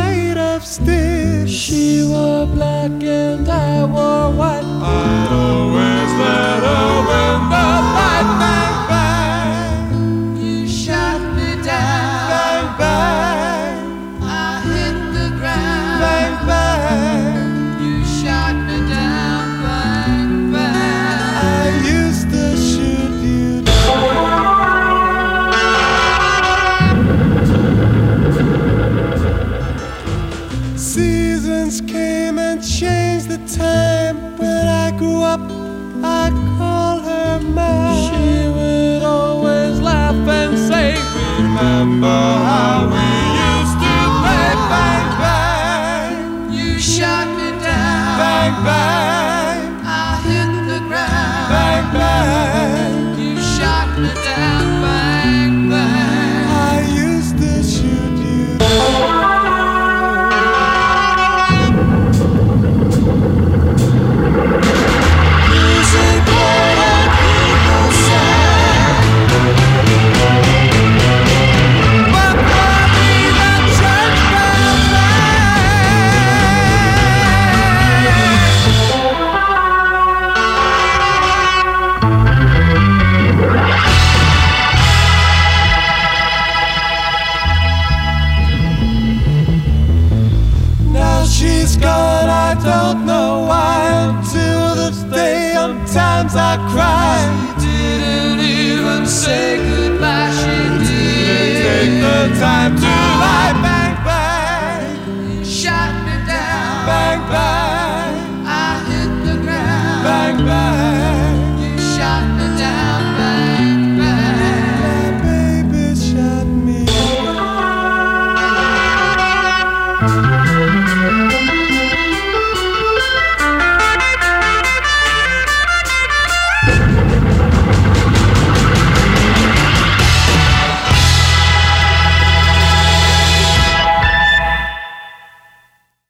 made of sticks. She wore black and I wore white. I'd always let her win the fight. Bang, bang, You shot me down. bang, bang, I hit the ground. bang, bang. You shot me down. Bang, bang. I used to shoot you down. Seasons came and changed the time. When I grew up, I call her mine. She would always laugh and say, Remember how we used to play. Bang, bang, you shot me down. bang, bang, I hit the ground. bang, bang. You shot me down. Bang, bang. I used to shoot you down. Music what our people say. But for me, the church bells rang. Now she's gone, I don't know why. Until this day, sometimes I cry. Didn't even say goodbye. She did. Take the time to